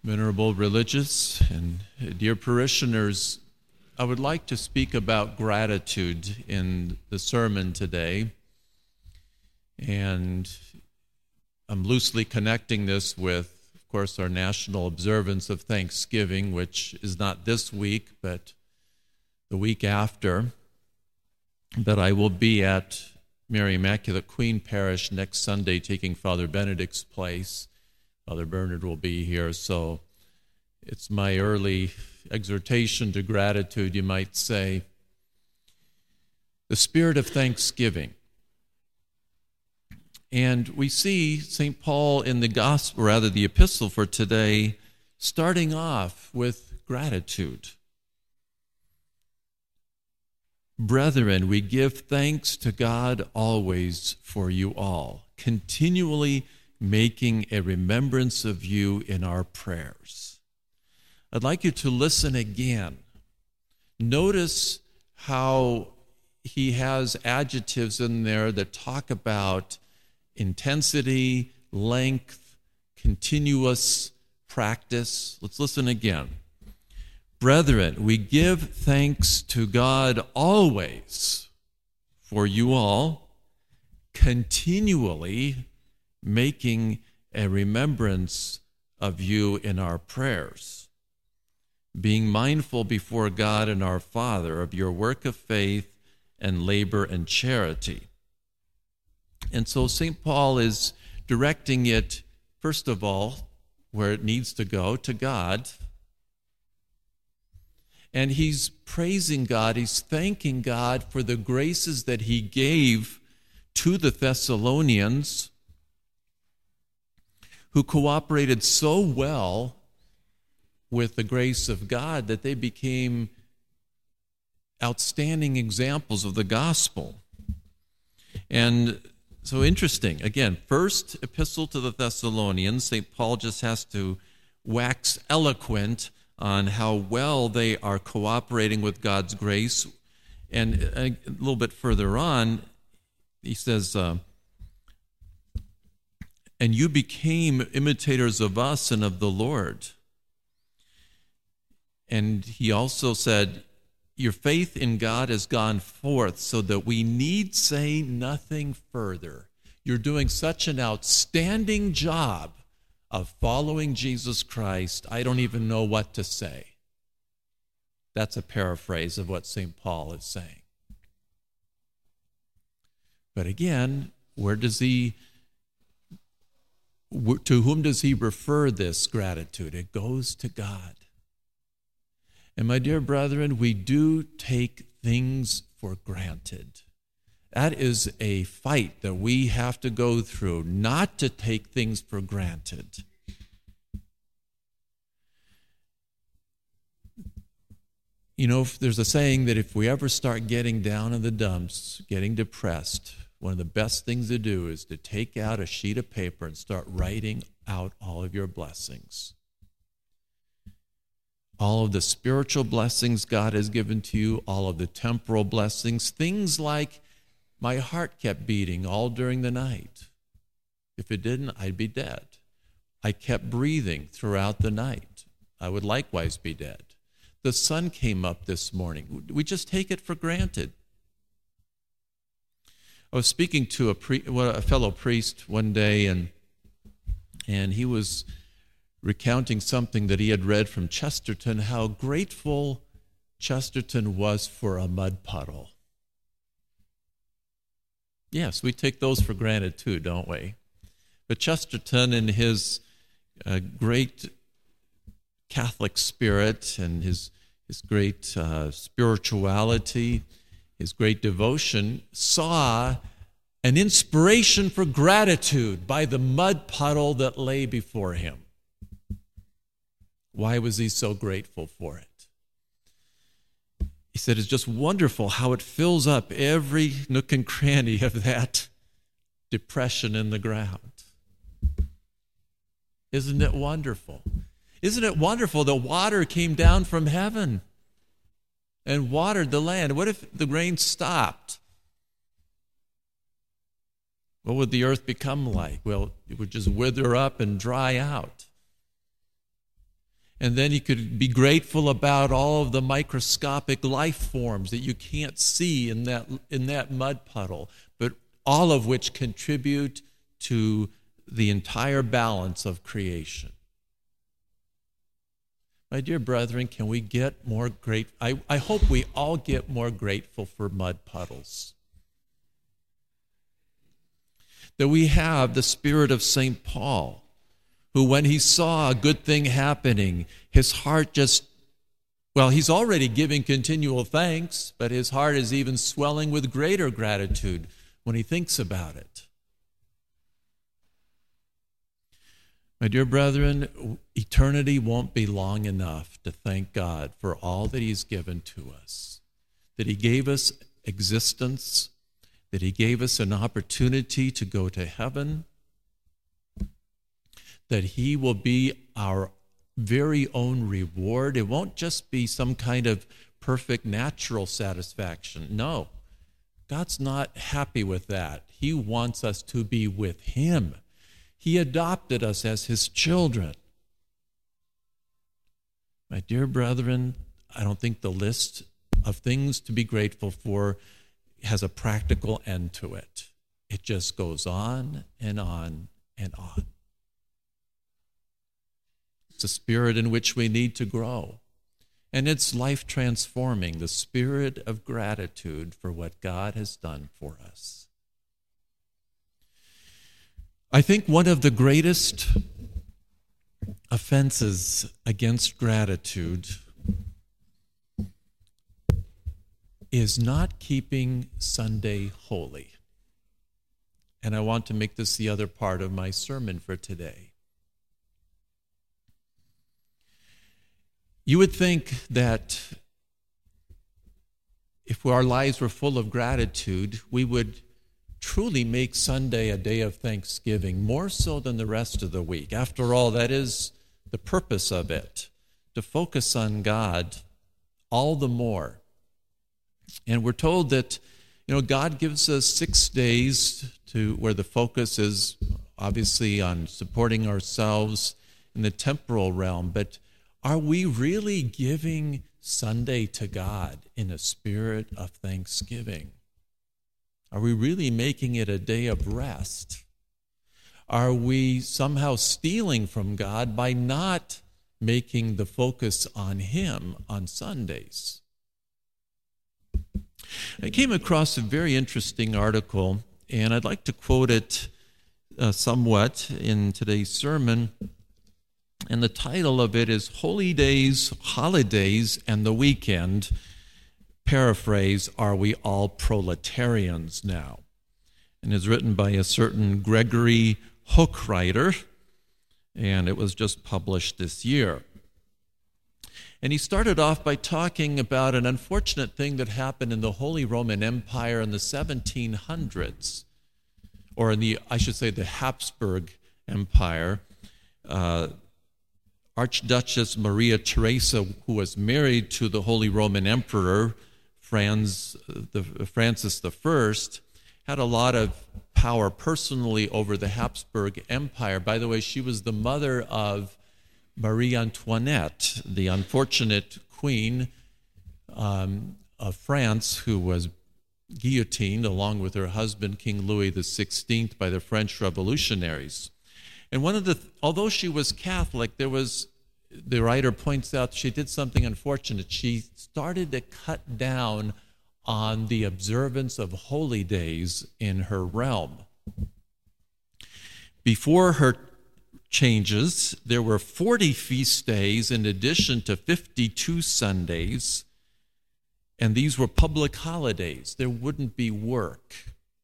Venerable religious and dear parishioners, I would like to speak about gratitude in the sermon today. And I'm loosely connecting this with, of course, our national observance of Thanksgiving, which is not this week, but the week after. But I will be at Mary Immaculate Queen Parish next Sunday, taking Father Benedict's place. Father Bernard will be here, so it's my early exhortation to gratitude, you might say. The spirit of thanksgiving. And we see St. Paul in the gospel, rather the epistle for today, starting off with gratitude. Brethren, we give thanks to God always for you all, continually making a remembrance of you in our prayers. I'd like you to listen again. Notice how he has adjectives in there that talk about intensity, length, continuous practice. Let's listen again. Brethren, we give thanks to God always for you all, continually making a remembrance of you in our prayers, being mindful before God and our Father of your work of faith and labor and charity. And so St. Paul is directing it, first of all, where it needs to go, to God. And he's praising God, he's thanking God for the graces that he gave to the Thessalonians, who cooperated so well with the grace of God that they became outstanding examples of the gospel. And so interesting. Again, first epistle to the Thessalonians, St. Paul just has to wax eloquent on how well they are cooperating with God's grace. And a little bit further on, he says, and you became imitators of us and of the Lord. And he also said, your faith in God has gone forth so that we need say nothing further. You're doing such an outstanding job of following Jesus Christ, I don't even know what to say. That's a paraphrase of what St. Paul is saying. But again, to whom does he refer this gratitude? It goes to God. And my dear brethren, we do take things for granted. That is a fight that we have to go through, not to take things for granted. You know, there's a saying that if we ever start getting down in the dumps, getting depressed, one of the best things to do is to take out a sheet of paper and start writing out all of your blessings. All of the spiritual blessings God has given to you, all of the temporal blessings, things like my heart kept beating all during the night. If it didn't, I'd be dead. I kept breathing throughout the night. I would likewise be dead. The sun came up this morning. We just take it for granted. I was speaking to a fellow priest one day, and he was recounting something that he had read from Chesterton, how grateful Chesterton was for a mud puddle. Yes, we take those for granted too, don't we? But Chesterton, in his great Catholic spirit and his great spirituality, his great devotion, saw an inspiration for gratitude by the mud puddle that lay before him. Why was he so grateful for it? He said, it's just wonderful how it fills up every nook and cranny of that depression in the ground. Isn't it wonderful? Isn't it wonderful that water came down from heaven and watered the land? What if the rain stopped? What would the earth become like? Well, it would just wither up and dry out. And then you could be grateful about all of the microscopic life forms that you can't see in that mud puddle, but all of which contribute to the entire balance of creation. My dear brethren, can we get more grateful? I hope we all get more grateful for mud puddles. That we have the spirit of St. Paul, who when he saw a good thing happening, his heart he's already giving continual thanks, but his heart is even swelling with greater gratitude when he thinks about it. My dear brethren, eternity won't be long enough to thank God for all that he's given to us, that he gave us existence, that he gave us an opportunity to go to heaven, that he will be our very own reward. It won't just be some kind of perfect natural satisfaction. No, God's not happy with that. He wants us to be with him. He adopted us as his children. My dear brethren, I don't think the list of things to be grateful for has a practical end to it. It just goes on and on and on. It's a spirit in which we need to grow. And it's life transforming, the spirit of gratitude for what God has done for us. I think one of the greatest offenses against gratitude is not keeping Sunday holy. And I want to make this the other part of my sermon for today. You would think that if our lives were full of gratitude, we would truly make Sunday a day of thanksgiving, more so than the rest of the week. After all, that is the purpose of it, to focus on God all the more. And we're told that, God gives us 6 days where the focus is obviously on supporting ourselves in the temporal realm, but are we really giving Sunday to God in a spirit of thanksgiving? Are we really making it a day of rest? Are we somehow stealing from God by not making the focus on him on Sundays? I came across a very interesting article, and I'd like to quote it somewhat in today's sermon. And the title of it is Holy Days, Holidays, and the Weekend. Paraphrase, Are We All Proletarians Now? And it's written by a certain Gregory Hochreiter, and it was just published this year. And he started off by talking about an unfortunate thing that happened in the Holy Roman Empire in the 1700s, or in the Habsburg Empire. Archduchess Maria Theresa, who was married to the Holy Roman Emperor Francis I, had a lot of power personally over the Habsburg Empire. By the way, she was the mother of Marie Antoinette, the unfortunate queen of France, who was guillotined along with her husband, King Louis XVI, by the French revolutionaries. And although she was Catholic, the writer points out she did something unfortunate. She started to cut down on the observance of holy days in her realm. Before her changes, there were 40 feast days in addition to 52 Sundays, and these were public holidays. There wouldn't be work.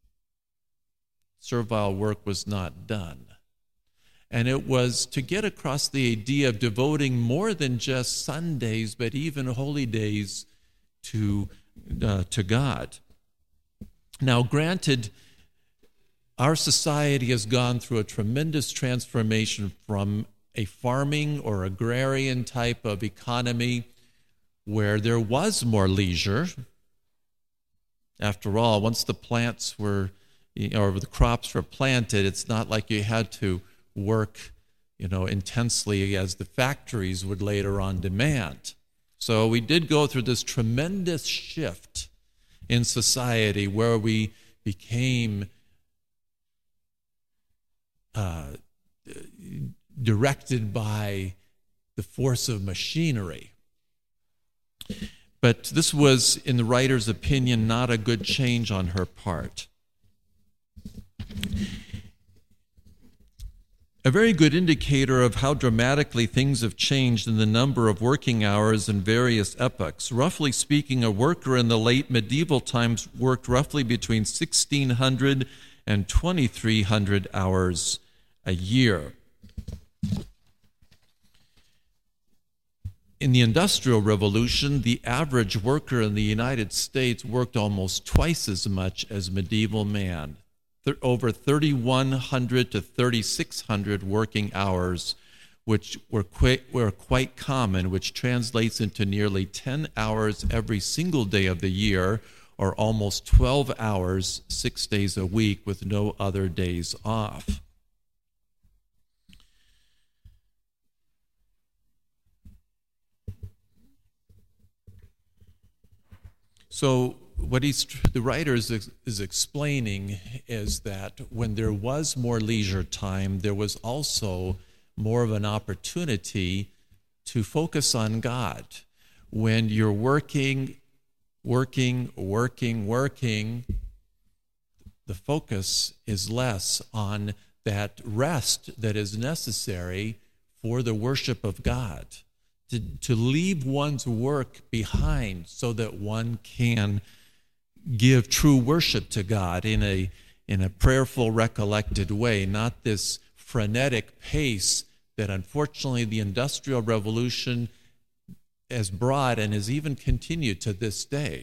Servile work was not done. And it was to get across the idea of devoting more than just Sundays, but even holy days to God. Now, granted, our society has gone through a tremendous transformation from a farming or agrarian type of economy where there was more leisure. After all, once the plants were, or the crops were planted, it's not like you had to work intensely as the factories would later on demand. So we did go through this tremendous shift in society where we became directed by the force of machinery. But this was, in the writer's opinion, not a good change on her part. A very good indicator of how dramatically things have changed in the number of working hours in various epochs. Roughly speaking, a worker in the late medieval times worked roughly between 1,600 and 2,300 hours a year. In the Industrial Revolution, the average worker in the United States worked almost twice as much as medieval man. Over 3,100 to 3,600 working hours, which were quite common, which translates into nearly 10 hours every single day of the year, or almost 12 hours 6 days a week with no other days off. So what the writer is explaining is that when there was more leisure time, there was also more of an opportunity to focus on God. When you're working, the focus is less on that rest that is necessary for the worship of God. To leave one's work behind so that one can give true worship to God in a prayerful, recollected way, not this frenetic pace that unfortunately the Industrial Revolution has brought and has even continued to this day.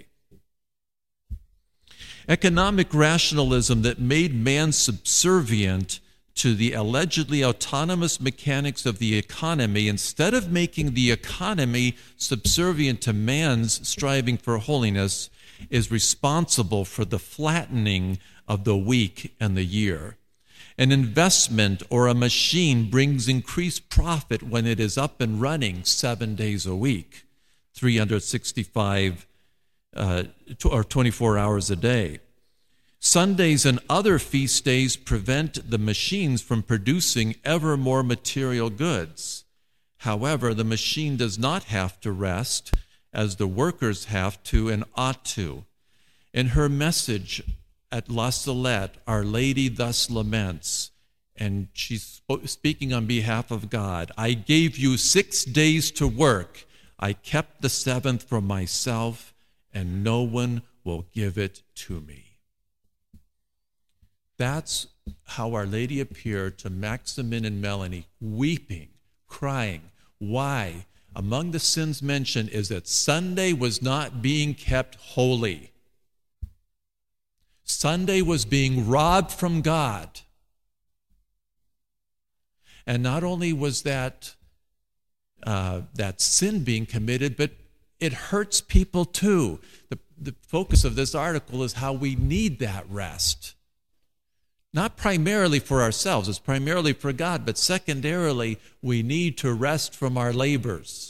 Economic rationalism that made man subservient to the allegedly autonomous mechanics of the economy, instead of making the economy subservient to man's striving for holiness, is responsible for the flattening of the week and the year. An investment or a machine brings increased profit when it is up and running 7 days a week, 365 or 24 hours a day. Sundays and other feast days prevent the machines from producing ever more material goods. However, the machine does not have to rest, as the workers have to and ought to. In her message at La Salette, Our Lady thus laments, and she's speaking on behalf of God, "I gave you 6 days to work. I kept the 7th for myself, and no one will give it to me." That's how Our Lady appeared to Maximin and Melanie, weeping, crying. Why? Among the sins mentioned is that Sunday was not being kept holy. Sunday was being robbed from God. And not only was that sin being committed, but it hurts people too. The focus of this article is how we need that rest. Not primarily for ourselves, it's primarily for God, but secondarily, we need to rest from our labors.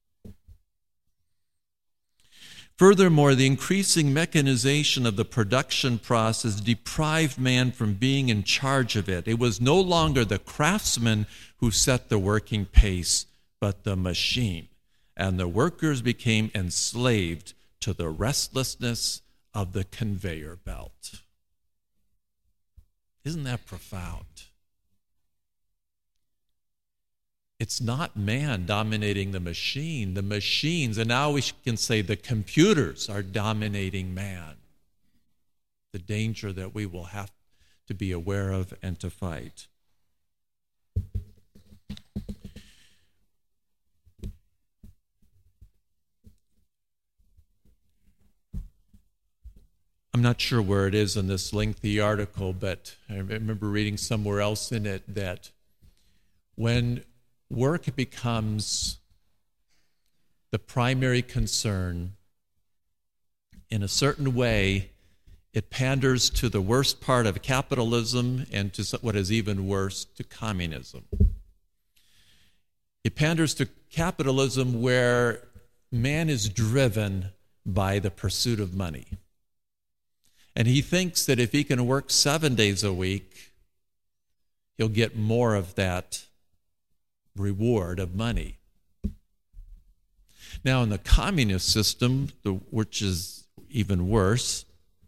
Furthermore, the increasing mechanization of the production process deprived man from being in charge of it. It was no longer the craftsman who set the working pace, but the machine. And the workers became enslaved to the restlessness of the conveyor belt. Isn't that profound? It's not man dominating the machine. The machines, and now we can say the computers are dominating man. The danger that we will have to be aware of and to fight. I'm not sure where it is in this lengthy article, but I remember reading somewhere else in it that when work becomes the primary concern, in a certain way, it panders to the worst part of capitalism and to what is even worse, to communism. He panders to capitalism where man is driven by the pursuit of money. And he thinks that if he can work 7 days a week, he'll get more of that reward of money. Now, in the communist system, which is even worse,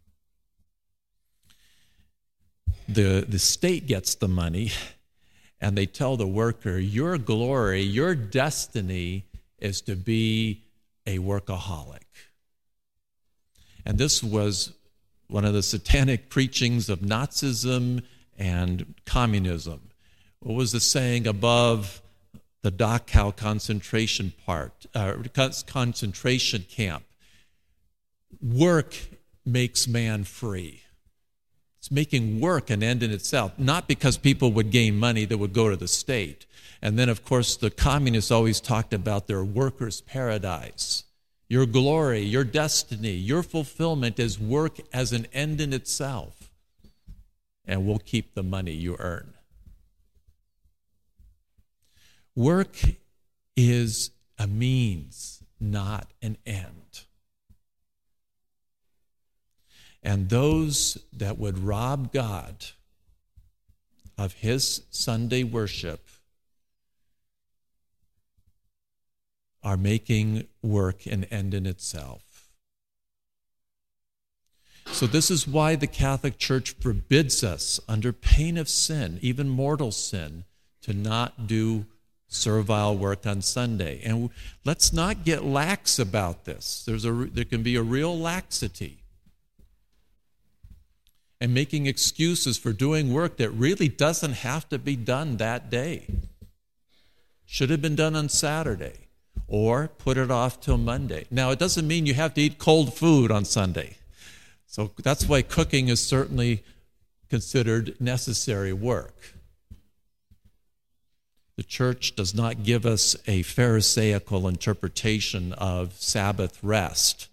the state gets the money, and they tell the worker, your glory, your destiny is to be a workaholic. And this was one of the satanic preachings of Nazism and communism. What was the saying above the Dachau concentration camp? Work makes man free. It's making work an end in itself, not because people would gain money that would go to the state. And then, of course, the communists always talked about their workers' paradise. Your glory, your destiny, your fulfillment is work as an end in itself. And we'll keep the money you earn. Work is a means, not an end. And those that would rob God of his Sunday worship are making work an end in itself. So this is why the Catholic Church forbids us, under pain of sin, even mortal sin, to not do servile work on Sunday. And let's not get lax about this. There can be a real laxity. And making excuses for doing work that really doesn't have to be done that day. Should have been done on Saturday, or put it off till Monday. Now, it doesn't mean you have to eat cold food on Sunday. So that's why cooking is certainly considered necessary work. The church does not give us a Pharisaical interpretation of Sabbath rest.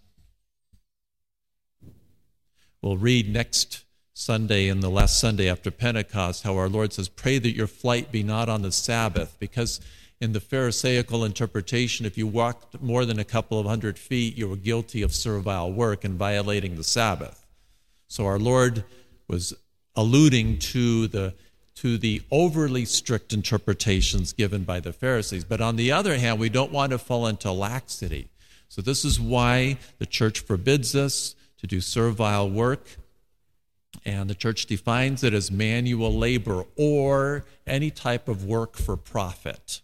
We'll read next Sunday, in the last Sunday after Pentecost, how our Lord says, pray that your flight be not on the Sabbath, because in the Pharisaical interpretation, if you walked more than a couple of 100 feet, you were guilty of servile work and violating the Sabbath. So our Lord was alluding to the overly strict interpretations given by the Pharisees. But on the other hand, we don't want to fall into laxity. So this is why the church forbids us to do servile work. And the church defines it as manual labor or any type of work for profit.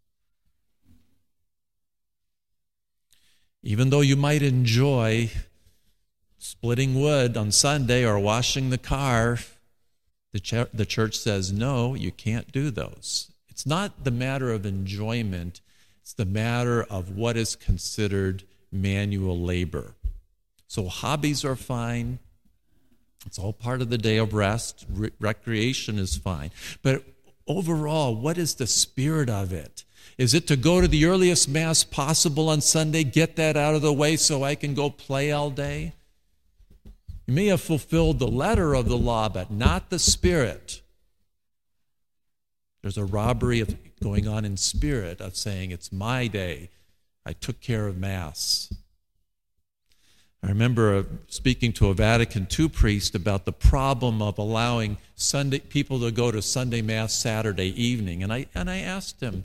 Even though you might enjoy splitting wood on Sunday or washing the car, the church says, no, you can't do those. It's not the matter of enjoyment. It's the matter of what is considered manual labor. So hobbies are fine. It's all part of the day of rest. Recreation is fine. But overall, what is the spirit of it? Is it to go to the earliest Mass possible on Sunday, get that out of the way so I can go play all day? You may have fulfilled the letter of the law, but not the spirit. There's a robbery going on in spirit of saying, it's my day. I took care of Mass. I remember speaking to a Vatican II priest about the problem of allowing people to go to Sunday Mass Saturday evening. And I asked him,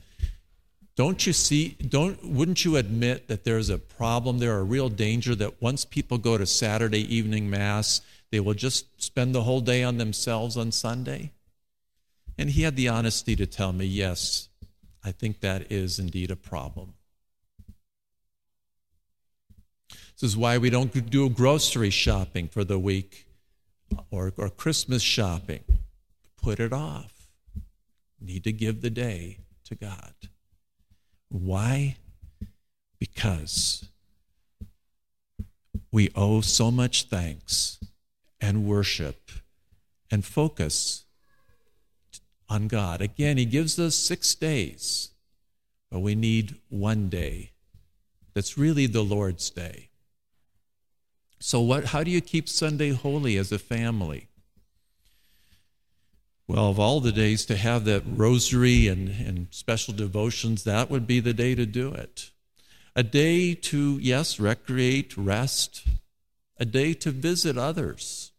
wouldn't you admit that there's a problem there, a real danger that once people go to Saturday evening Mass, they will just spend the whole day on themselves on Sunday? And he had the honesty to tell me, yes, I think that is indeed a problem. This is why we don't do grocery shopping for the week or Christmas shopping. Put it off. Need to give the day to God. Why? Because we owe so much thanks and worship and focus on God. Again, he gives us 6 days, but we need one day that's really the Lord's day. So how do you keep Sunday holy as a family? Well, of all the days to have that rosary and special devotions, that would be the day to do it. A day to, yes, recreate, rest. A day to visit others.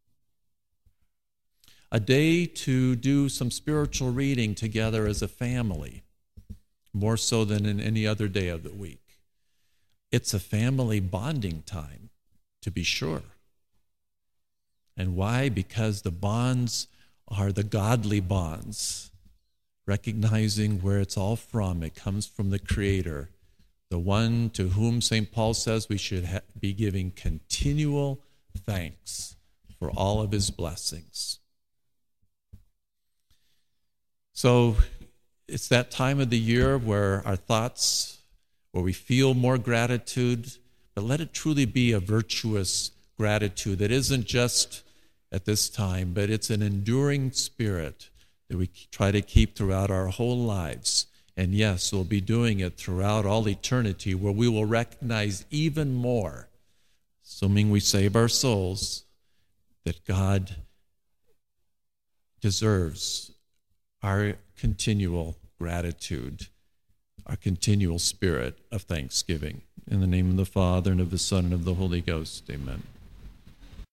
A day to do some spiritual reading together as a family, more so than in any other day of the week. It's a family bonding time, to be sure. And why? Because the bonds are the godly bonds, recognizing where it's all from. It comes from the Creator, the one to whom St. Paul says we should be giving continual thanks for all of his blessings. So it's that time of the year where our thoughts, where we feel more gratitude, but let it truly be a virtuous gratitude that isn't just at this time, but it's an enduring spirit that we try to keep throughout our whole lives. And yes, we'll be doing it throughout all eternity, where we will recognize even more, assuming we save our souls, that God deserves our continual gratitude, our continual spirit of thanksgiving. In the name of the Father, and of the Son, and of the Holy Ghost, amen.